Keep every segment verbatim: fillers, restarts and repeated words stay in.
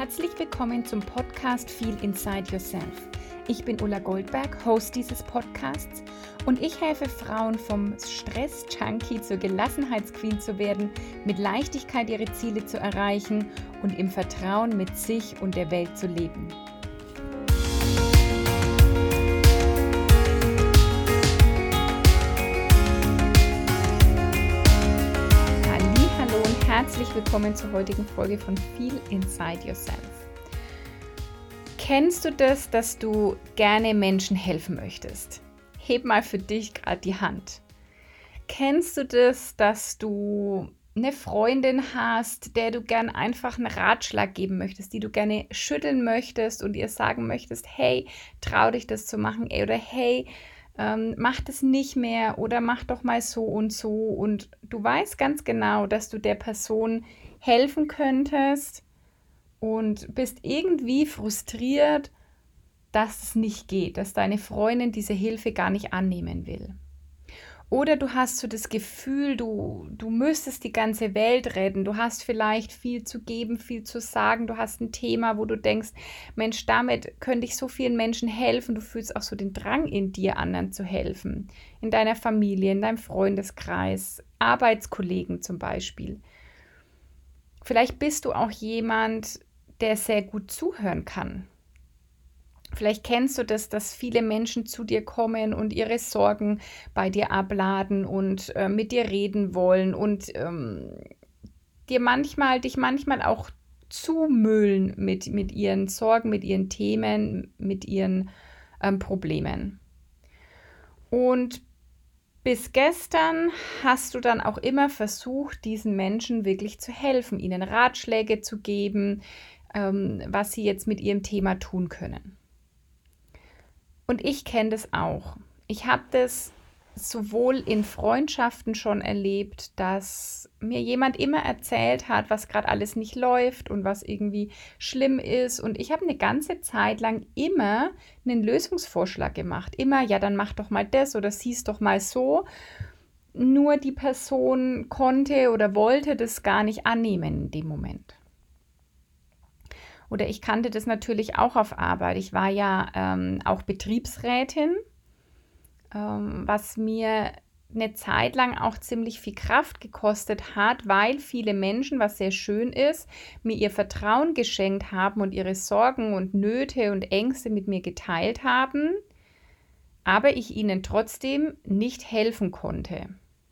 Herzlich willkommen zum Podcast Feel Inside Yourself. Ich bin Ulla Goldberg, Host dieses Podcasts und ich helfe Frauen vom Stress-Junkie zur Gelassenheitsqueen zu werden, mit Leichtigkeit ihre Ziele zu erreichen und im Vertrauen mit sich und der Welt zu leben. Herzlich willkommen zur heutigen Folge von Feel Inside Yourself. Kennst du das, dass du gerne Menschen helfen möchtest? Heb mal für dich gerade die Hand. Kennst du das, dass du eine Freundin hast, der du gern einfach einen Ratschlag geben möchtest, die du gerne schütteln möchtest und ihr sagen möchtest, hey, trau dich das zu machen, ey, oder hey, Ähm, mach das nicht mehr oder mach doch mal so und so, und du weißt ganz genau, dass du der Person helfen könntest und bist irgendwie frustriert, dass es nicht geht, dass deine Freundin diese Hilfe gar nicht annehmen will. Oder du hast so das Gefühl, du, du müsstest die ganze Welt retten. Du hast vielleicht viel zu geben, viel zu sagen. Du hast ein Thema, wo du denkst, Mensch, damit könnte ich so vielen Menschen helfen. Du fühlst auch so den Drang in dir, anderen zu helfen. In deiner Familie, in deinem Freundeskreis, Arbeitskollegen zum Beispiel. Vielleicht bist du auch jemand, der sehr gut zuhören kann. Vielleicht kennst du das, dass viele Menschen zu dir kommen und ihre Sorgen bei dir abladen und äh, mit dir reden wollen und ähm, dir manchmal, dich manchmal auch zumüllen mit, mit ihren Sorgen, mit ihren Themen, mit ihren ähm, Problemen. Und bis gestern hast du dann auch immer versucht, diesen Menschen wirklich zu helfen, ihnen Ratschläge zu geben, ähm, was sie jetzt mit ihrem Thema tun können. Und ich kenne das auch. Ich habe das sowohl in Freundschaften schon erlebt, dass mir jemand immer erzählt hat, was gerade alles nicht läuft und was irgendwie schlimm ist. Und ich habe eine ganze Zeit lang immer einen Lösungsvorschlag gemacht. Immer, ja, dann mach doch mal das oder sieh's doch mal so. Nur die Person konnte oder wollte das gar nicht annehmen in dem Moment. Oder ich kannte das natürlich auch auf Arbeit. Ich war ja ähm, auch Betriebsrätin, ähm, was mir eine Zeit lang auch ziemlich viel Kraft gekostet hat, weil viele Menschen, was sehr schön ist, mir ihr Vertrauen geschenkt haben und ihre Sorgen und Nöte und Ängste mit mir geteilt haben, aber ich ihnen trotzdem nicht helfen konnte.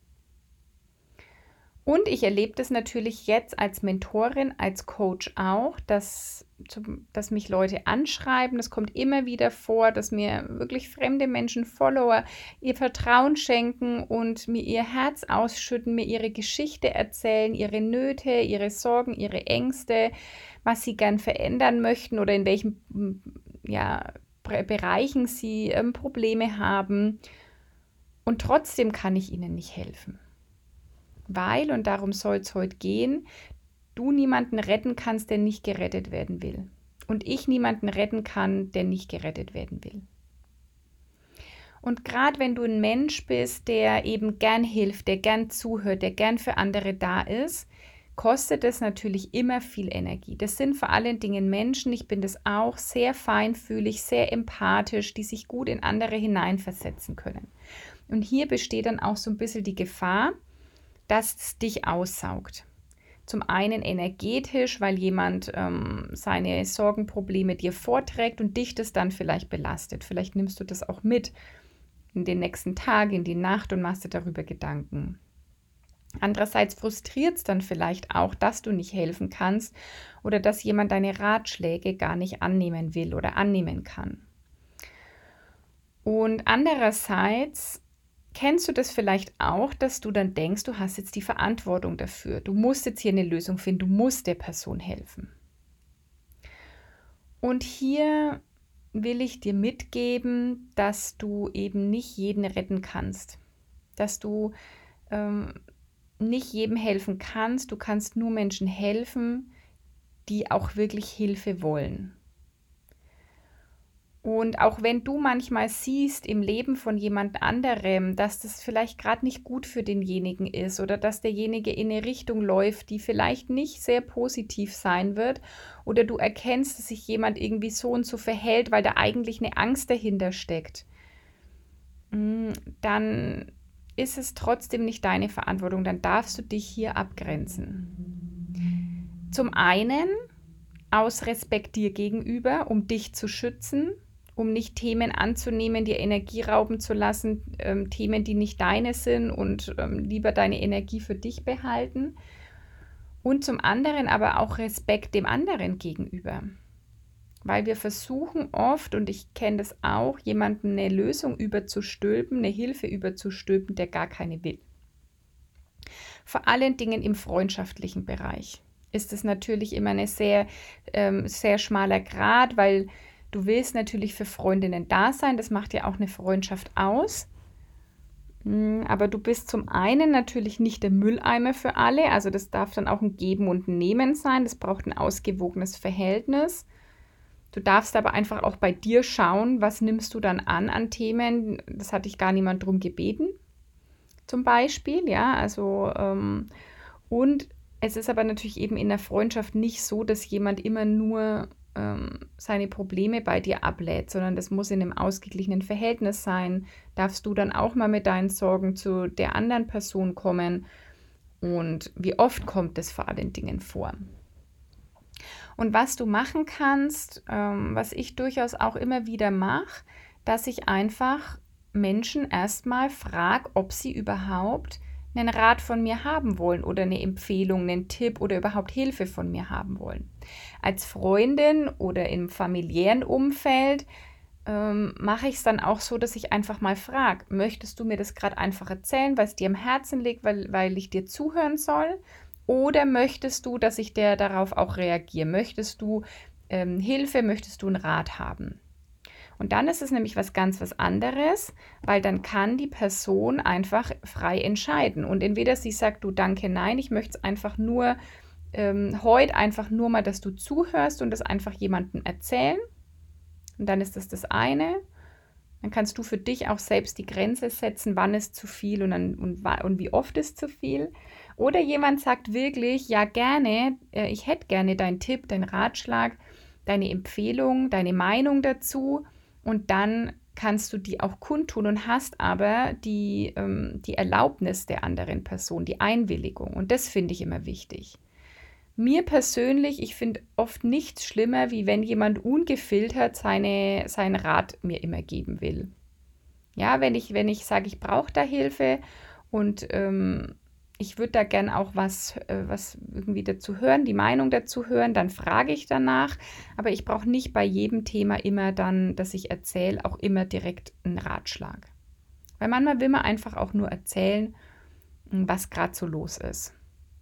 Und ich erlebe das natürlich jetzt als Mentorin, als Coach auch, dass, dass mich Leute anschreiben. Das kommt immer wieder vor, dass mir wirklich fremde Menschen, Follower, ihr Vertrauen schenken und mir ihr Herz ausschütten, mir ihre Geschichte erzählen, ihre Nöte, ihre Sorgen, ihre Ängste, was sie gern verändern möchten oder in welchen ja, Bereichen sie ähm, Probleme haben. Und trotzdem kann ich ihnen nicht helfen. Weil, und darum soll es heute gehen, du niemanden retten kannst, der nicht gerettet werden will. Und ich niemanden retten kann, der nicht gerettet werden will. Und gerade wenn du ein Mensch bist, der eben gern hilft, der gern zuhört, der gern für andere da ist, kostet es natürlich immer viel Energie. Das sind vor allen Dingen Menschen, ich bin das auch, sehr feinfühlig, sehr empathisch, die sich gut in andere hineinversetzen können. Und hier besteht dann auch so ein bisschen die Gefahr, dass es dich aussaugt. Zum einen energetisch, weil jemand ähm, seine Sorgenprobleme dir vorträgt und dich das dann vielleicht belastet. Vielleicht nimmst du das auch mit in den nächsten Tag, in die Nacht und machst dir darüber Gedanken. Andererseits frustriert es dann vielleicht auch, dass du nicht helfen kannst oder dass jemand deine Ratschläge gar nicht annehmen will oder annehmen kann. Und andererseits kennst du das vielleicht auch, dass du dann denkst, du hast jetzt die Verantwortung dafür. Du musst jetzt hier eine Lösung finden, du musst der Person helfen. Und hier will ich dir mitgeben, dass du eben nicht jeden retten kannst. Dass du ähm, nicht jedem helfen kannst. Du kannst nur Menschen helfen, die auch wirklich Hilfe wollen. Und auch wenn du manchmal siehst im Leben von jemand anderem, dass das vielleicht gerade nicht gut für denjenigen ist oder dass derjenige in eine Richtung läuft, die vielleicht nicht sehr positiv sein wird, oder du erkennst, dass sich jemand irgendwie so und so verhält, weil da eigentlich eine Angst dahinter steckt, mm, dann ist es trotzdem nicht deine Verantwortung, dann darfst du dich hier abgrenzen. Zum einen aus Respekt dir gegenüber, um dich zu schützen, um nicht Themen anzunehmen, dir Energie rauben zu lassen, ähm, Themen, die nicht deine sind, und ähm, lieber deine Energie für dich behalten. Und zum anderen aber auch Respekt dem anderen gegenüber. Weil wir versuchen oft, und ich kenne das auch, jemandem eine Lösung überzustülpen, eine Hilfe überzustülpen, der gar keine will. Vor allen Dingen im freundschaftlichen Bereich ist es natürlich immer ein sehr, ähm, sehr schmaler Grat, weil du willst natürlich für Freundinnen da sein, das macht ja auch eine Freundschaft aus. Aber du bist zum einen natürlich nicht der Mülleimer für alle, also das darf dann auch ein Geben und ein Nehmen sein, das braucht ein ausgewogenes Verhältnis. Du darfst aber einfach auch bei dir schauen, was nimmst du dann an an Themen, das hat dich gar niemand drum gebeten, zum Beispiel, ja, also ähm, und es ist aber natürlich eben in der Freundschaft nicht so, dass jemand immer nur ähm, seine Probleme bei dir ablädt, sondern das muss in einem ausgeglichenen Verhältnis sein. Darfst du dann auch mal mit deinen Sorgen zu der anderen Person kommen? Und wie oft kommt es vor allen Dingen vor? Und was du machen kannst, ähm, was ich durchaus auch immer wieder mache, dass ich einfach Menschen erstmal frage, ob sie überhaupt einen Rat von mir haben wollen oder eine Empfehlung, einen Tipp oder überhaupt Hilfe von mir haben wollen. Als Freundin oder im familiären Umfeld ähm, mache ich es dann auch so, dass ich einfach mal frage, möchtest du mir das gerade einfach erzählen, weil es dir am Herzen liegt, weil, weil ich dir zuhören soll? Oder möchtest du, dass ich der darauf auch reagiere? Möchtest du ähm, Hilfe, möchtest du einen Rat haben? Und dann ist es nämlich was ganz was anderes, weil dann kann die Person einfach frei entscheiden. Und entweder sie sagt, du danke, nein, ich möchte es einfach nur ähm, heute einfach nur mal, dass du zuhörst und das einfach jemandem erzählen. Und dann ist das das eine. Dann kannst du für dich auch selbst die Grenze setzen, wann ist zu viel und, dann, und, und wie oft ist zu viel. Oder jemand sagt wirklich, ja gerne, äh, ich hätte gerne deinen Tipp, deinen Ratschlag, deine Empfehlung, deine Meinung dazu. Und dann kannst du die auch kundtun und hast aber die, ähm, die Erlaubnis der anderen Person, die Einwilligung. Und das finde ich immer wichtig. Mir persönlich, ich finde oft nichts schlimmer, wie wenn jemand ungefiltert seine, seinen Rat mir immer geben will. Ja, wenn ich, wenn ich sage, ich brauche da Hilfe und ähm, ich würde da gern auch was, äh, was irgendwie dazu hören, die Meinung dazu hören, dann frage ich danach. Aber ich brauche nicht bei jedem Thema immer dann, dass ich erzähle, auch immer direkt einen Ratschlag. Weil manchmal will man einfach auch nur erzählen, was gerade so los ist.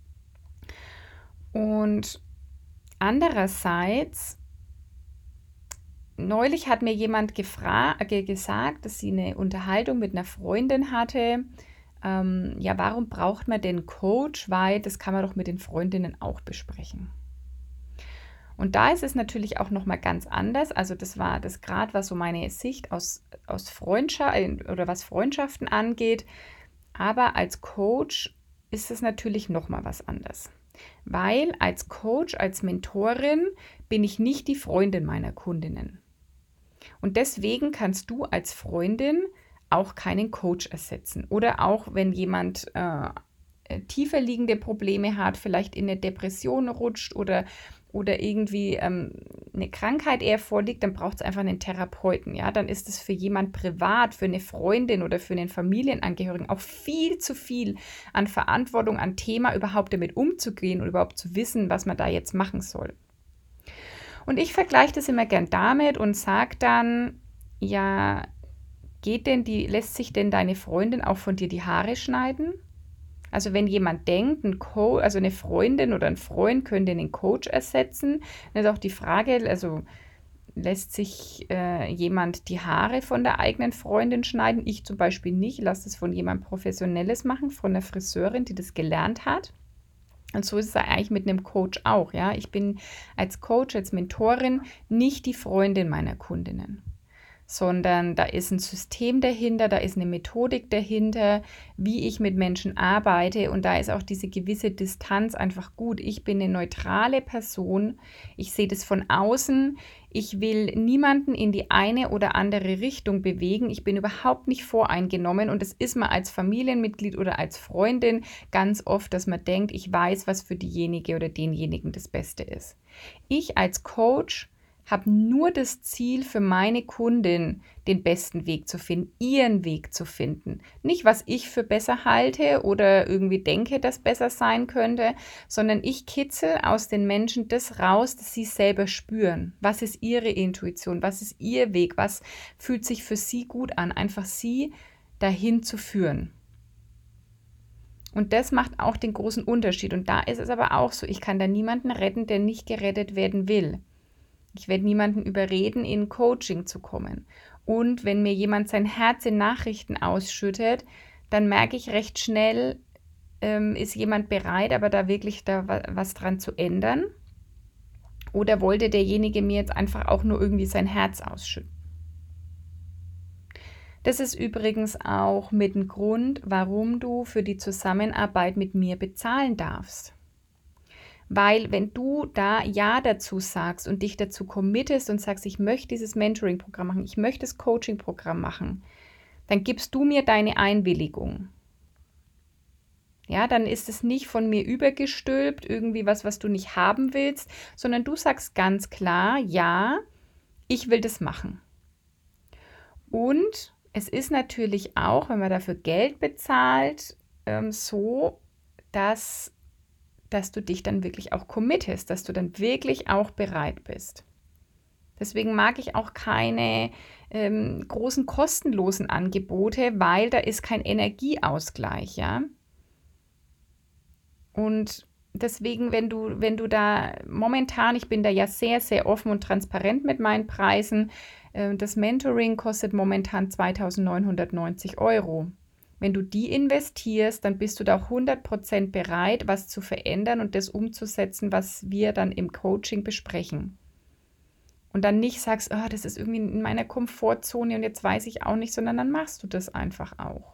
Und andererseits, neulich hat mir jemand gefra- äh, gesagt, dass sie eine Unterhaltung mit einer Freundin hatte. Ähm, ja, warum braucht man denn Coach? Weil das kann man doch mit den Freundinnen auch besprechen. Und da ist es natürlich auch nochmal ganz anders. Also das war, das gerade war so meine Sicht aus, aus Freundschaft oder was Freundschaften angeht. Aber als Coach ist es natürlich nochmal was anderes. Weil als Coach, als Mentorin bin ich nicht die Freundin meiner Kundinnen. Und deswegen kannst du als Freundin auch keinen Coach ersetzen. Oder auch wenn jemand äh, tiefer liegende Probleme hat, vielleicht in eine Depression rutscht oder, oder irgendwie ähm, eine Krankheit eher vorliegt, dann braucht es einfach einen Therapeuten. Ja? Dann ist es für jemand privat, für eine Freundin oder für einen Familienangehörigen auch viel zu viel an Verantwortung, an Thema, überhaupt damit umzugehen und überhaupt zu wissen, was man da jetzt machen soll. Und ich vergleiche das immer gern damit und sage dann, ja, geht denn die, lässt sich denn deine Freundin auch von dir die Haare schneiden? Also wenn jemand denkt, ein Co- also eine Freundin oder ein Freund könnte einen Coach ersetzen, dann ist auch die Frage, also lässt sich äh, jemand die Haare von der eigenen Freundin schneiden? Ich zum Beispiel nicht, lasse das von jemandem Professionelles machen, von einer Friseurin, die das gelernt hat. Und so ist es eigentlich mit einem Coach auch, ja. Ich bin als Coach, als Mentorin nicht die Freundin meiner Kundinnen. sondern da ist ein System dahinter, da ist eine Methodik dahinter, wie ich mit Menschen arbeite, und da ist auch diese gewisse Distanz einfach gut. Ich bin eine neutrale Person, ich sehe das von außen, ich will niemanden in die eine oder andere Richtung bewegen, ich bin überhaupt nicht voreingenommen, und es ist man als Familienmitglied oder als Freundin ganz oft, dass man denkt, ich weiß, was für diejenige oder denjenigen das Beste ist. Ich als Coach habe nur das Ziel, für meine Kundin den besten Weg zu finden, ihren Weg zu finden. Nicht, was ich für besser halte oder irgendwie denke, dass besser sein könnte, sondern ich kitzel aus den Menschen das raus, das sie selber spüren. Was ist ihre Intuition? Was ist ihr Weg? Was fühlt sich für sie gut an? Einfach sie dahin zu führen. Und das macht auch den großen Unterschied. Und da ist es aber auch so, ich kann da niemanden retten, der nicht gerettet werden will. Ich werde niemanden überreden, in Coaching zu kommen. Und wenn mir jemand sein Herz in Nachrichten ausschüttet, dann merke ich recht schnell, ähm, ist jemand bereit, aber da wirklich da was dran zu ändern? Oder wollte derjenige mir jetzt einfach auch nur irgendwie sein Herz ausschütten? Das ist übrigens auch mit ein Grund, warum du für die Zusammenarbeit mit mir bezahlen darfst. Weil wenn du da Ja dazu sagst und dich dazu committest und sagst, ich möchte dieses Mentoring-Programm machen, ich möchte das Coaching-Programm machen, dann gibst du mir deine Einwilligung. Ja, dann ist es nicht von mir übergestülpt, irgendwie was, was du nicht haben willst, sondern du sagst ganz klar, ja, ich will das machen. Und es ist natürlich auch, wenn man dafür Geld bezahlt, ähm, so, dass dass du dich dann wirklich auch committest, dass du dann wirklich auch bereit bist. Deswegen mag ich auch keine ähm, großen kostenlosen Angebote, weil da ist kein Energieausgleich, ja. Und deswegen, wenn du, wenn du da momentan, ich bin da ja sehr, sehr offen und transparent mit meinen Preisen, äh, das Mentoring kostet momentan zweitausendneunhundertneunzig Euro. Wenn du die investierst, dann bist du da auch hundert Prozent bereit, was zu verändern und das umzusetzen, was wir dann im Coaching besprechen. Und dann nicht sagst, oh, das ist irgendwie in meiner Komfortzone und jetzt weiß ich auch nicht, sondern dann machst du das einfach auch.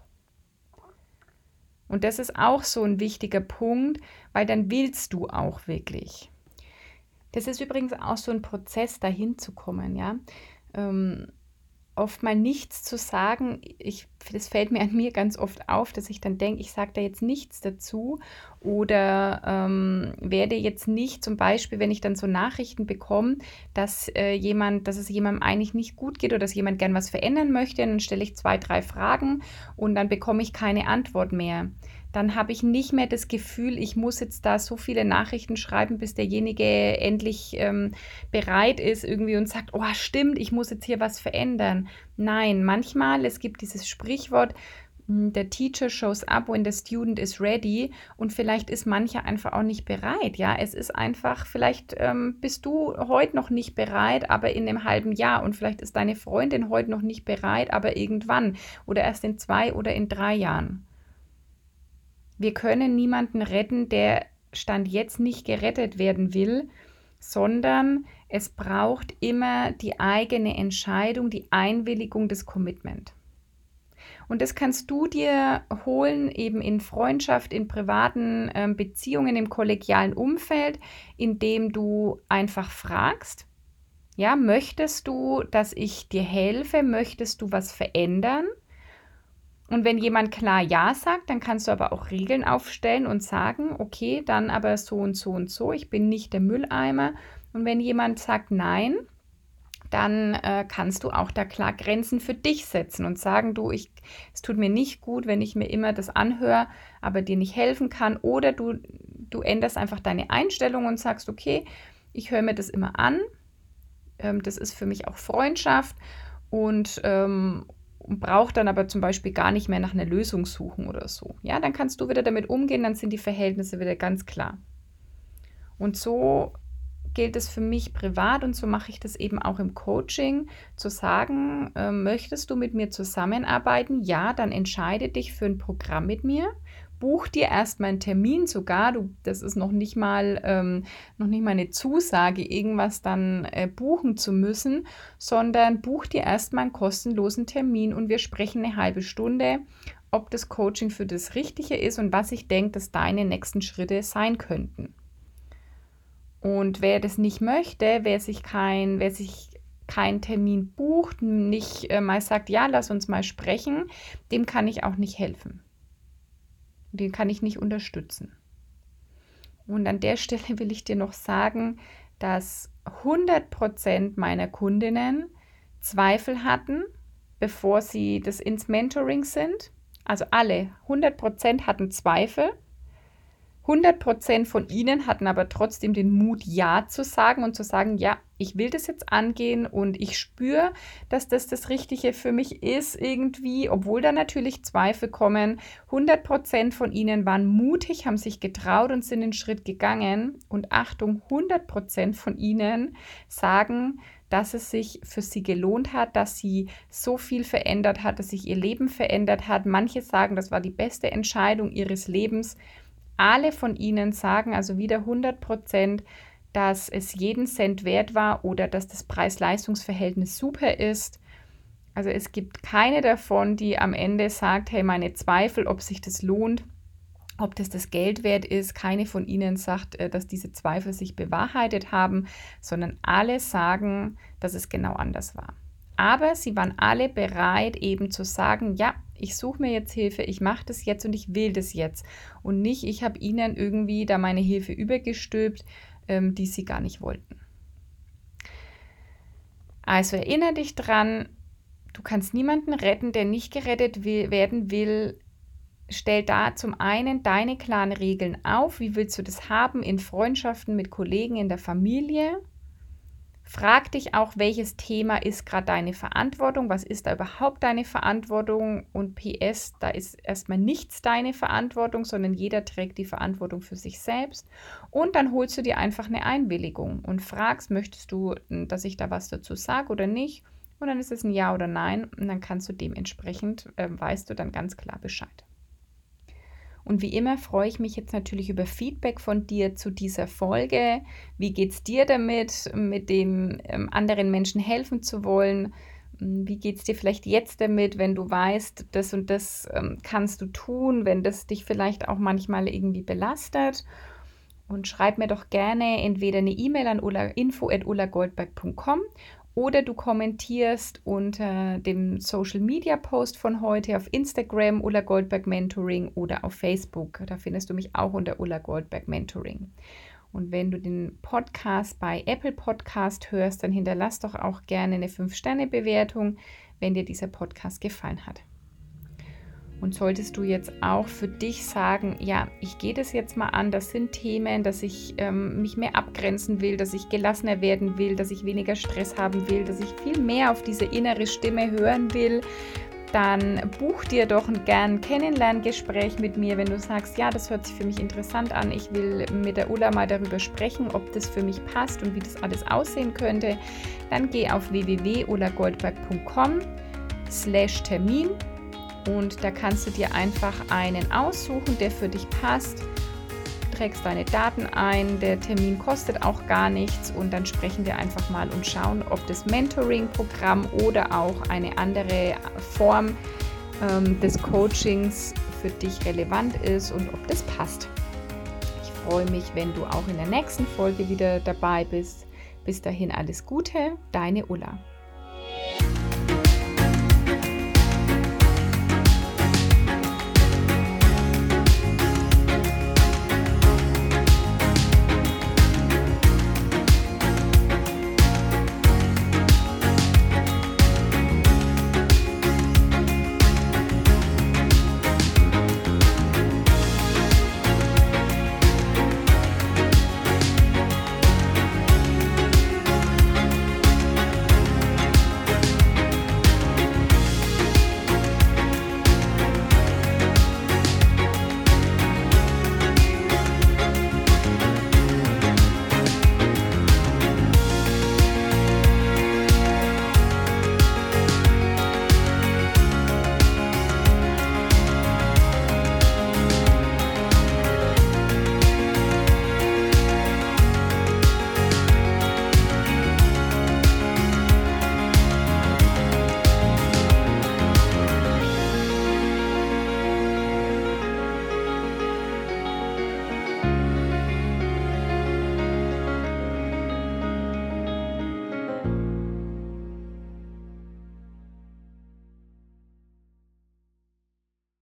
Und das ist auch so ein wichtiger Punkt, weil dann willst du auch wirklich. Das ist übrigens auch so ein Prozess, dahin zu kommen, ja. Ähm, oft mal nichts zu sagen, ich, das fällt mir an mir ganz oft auf, dass ich dann denke, ich sage da jetzt nichts dazu oder ähm, werde jetzt nicht, zum Beispiel, wenn ich dann so Nachrichten bekomme, dass äh, jemand, dass es jemandem eigentlich nicht gut geht oder dass jemand gern was verändern möchte, dann stelle ich zwei, drei Fragen und dann bekomme ich keine Antwort mehr. Dann habe ich nicht mehr das Gefühl, ich muss jetzt da so viele Nachrichten schreiben, bis derjenige endlich ähm, bereit ist irgendwie und sagt, oh stimmt, ich muss jetzt hier was verändern. Nein, manchmal, es gibt dieses Sprichwort, der Teacher shows up when the student is ready, und vielleicht ist mancher einfach auch nicht bereit. Ja, es ist einfach, vielleicht ähm, bist du heute noch nicht bereit, aber in einem halben Jahr, und vielleicht ist deine Freundin heute noch nicht bereit, aber irgendwann oder erst in zwei oder in drei Jahren. Wir können niemanden retten, der Stand jetzt nicht gerettet werden will, sondern es braucht immer die eigene Entscheidung, die Einwilligung, das Commitment. Und das kannst du dir holen, eben in Freundschaft, in privaten äh, Beziehungen, im kollegialen Umfeld, indem du einfach fragst, ja, möchtest du, dass ich dir helfe? Möchtest du was verändern? Und wenn jemand klar Ja sagt, dann kannst du aber auch Regeln aufstellen und sagen, okay, dann aber so und so und so, ich bin nicht der Mülleimer. Und wenn jemand sagt Nein, dann äh, kannst du auch da klar Grenzen für dich setzen und sagen, du, ich, es tut mir nicht gut, wenn ich mir immer das anhöre, aber dir nicht helfen kann. Oder du, du änderst einfach deine Einstellung und sagst, okay, ich höre mir das immer an, ähm, das ist für mich auch Freundschaft und ähm, braucht dann aber zum Beispiel gar nicht mehr nach einer Lösung suchen oder so. Ja, dann kannst du wieder damit umgehen, dann sind die Verhältnisse wieder ganz klar. Und so gilt es für mich privat und so mache ich das eben auch im Coaching, zu sagen, äh, möchtest du mit mir zusammenarbeiten? Ja, dann entscheide dich für ein Programm mit mir, buch dir erstmal einen Termin sogar, du, das ist noch nicht mal, ähm, noch nicht mal eine Zusage, irgendwas dann äh, buchen zu müssen, sondern buch dir erstmal einen kostenlosen Termin und wir sprechen eine halbe Stunde, ob das Coaching für das Richtige ist und was ich denke, dass deine nächsten Schritte sein könnten. Und wer das nicht möchte, wer sich kein, wer sich keinen Termin bucht, nicht äh, mal sagt, ja, lass uns mal sprechen, dem kann ich auch nicht helfen. Den kann ich nicht unterstützen. Und an der Stelle will ich dir noch sagen, dass hundert Prozent meiner Kundinnen Zweifel hatten, bevor sie das ins Mentoring sind. Also alle, hundert Prozent hatten Zweifel. hundert Prozent von ihnen hatten aber trotzdem den Mut, Ja zu sagen und zu sagen, ja, ich will das jetzt angehen und ich spüre, dass das das Richtige für mich ist irgendwie, obwohl da natürlich Zweifel kommen. hundert Prozent von ihnen waren mutig, haben sich getraut und sind den Schritt gegangen. Und Achtung, hundert Prozent von ihnen sagen, dass es sich für sie gelohnt hat, dass sie so viel verändert hat, dass sich ihr Leben verändert hat. Manche sagen, das war die beste Entscheidung ihres Lebens. Alle von ihnen sagen, also wieder hundert Prozent, dass es jeden Cent wert war oder dass das Preis-Leistungs-Verhältnis super ist. Also es gibt keine davon, die am Ende sagt, hey, meine Zweifel, ob sich das lohnt, ob das das Geld wert ist. Keine von ihnen sagt, dass diese Zweifel sich bewahrheitet haben, sondern alle sagen, dass es genau anders war. Aber sie waren alle bereit, eben zu sagen, ja, ich suche mir jetzt Hilfe, ich mache das jetzt und ich will das jetzt. Und nicht, ich habe ihnen irgendwie da meine Hilfe übergestülpt, ähm, die sie gar nicht wollten. Also erinnere dich dran, du kannst niemanden retten, der nicht gerettet will, werden will. Stell da zum einen deine klaren Regeln auf. Wie willst du das haben in Freundschaften, mit Kollegen, in der Familie? Frag dich auch, welches Thema ist gerade deine Verantwortung, was ist da überhaupt deine Verantwortung und P S, da ist erstmal nichts deine Verantwortung, sondern jeder trägt die Verantwortung für sich selbst und dann holst du dir einfach eine Einwilligung und fragst, möchtest du, dass ich da was dazu sage oder nicht und dann ist es ein Ja oder Nein und dann kannst du dementsprechend, äh, weißt du dann ganz klar Bescheid. Und wie immer freue ich mich jetzt natürlich über Feedback von dir zu dieser Folge. Wie geht es dir damit, mit dem ähm, anderen Menschen helfen zu wollen? Wie geht es dir vielleicht jetzt damit, wenn du weißt, das und das ähm, kannst du tun, wenn das dich vielleicht auch manchmal irgendwie belastet? Und schreib mir doch gerne entweder eine E-Mail an info at ulla goldberg punkt com oder du kommentierst unter dem Social Media Post von heute auf Instagram Ulla Goldberg Mentoring oder auf Facebook. Da findest du mich auch unter Ulla Goldberg Mentoring. Und wenn du den Podcast bei Apple Podcast hörst, dann hinterlass doch auch gerne eine fünf Sterne Bewertung, wenn dir dieser Podcast gefallen hat. Und solltest du jetzt auch für dich sagen, ja, ich gehe das jetzt mal an, das sind Themen, dass ich ähm, mich mehr abgrenzen will, dass ich gelassener werden will, dass ich weniger Stress haben will, dass ich viel mehr auf diese innere Stimme hören will, dann buch dir doch ein gern Kennenlerngespräch mit mir, wenn du sagst, ja, das hört sich für mich interessant an, ich will mit der Ulla mal darüber sprechen, ob das für mich passt und wie das alles aussehen könnte, dann geh auf w w w punkt ulla goldberg punkt com slash Termin. Und da kannst du dir einfach einen aussuchen, der für dich passt. Du trägst deine Daten ein, der Termin kostet auch gar nichts und dann sprechen wir einfach mal und schauen, ob das Mentoring-Programm oder auch eine andere Form ähm, des Coachings für dich relevant ist und ob das passt. Ich freue mich, wenn du auch in der nächsten Folge wieder dabei bist. Bis dahin alles Gute, deine Ulla.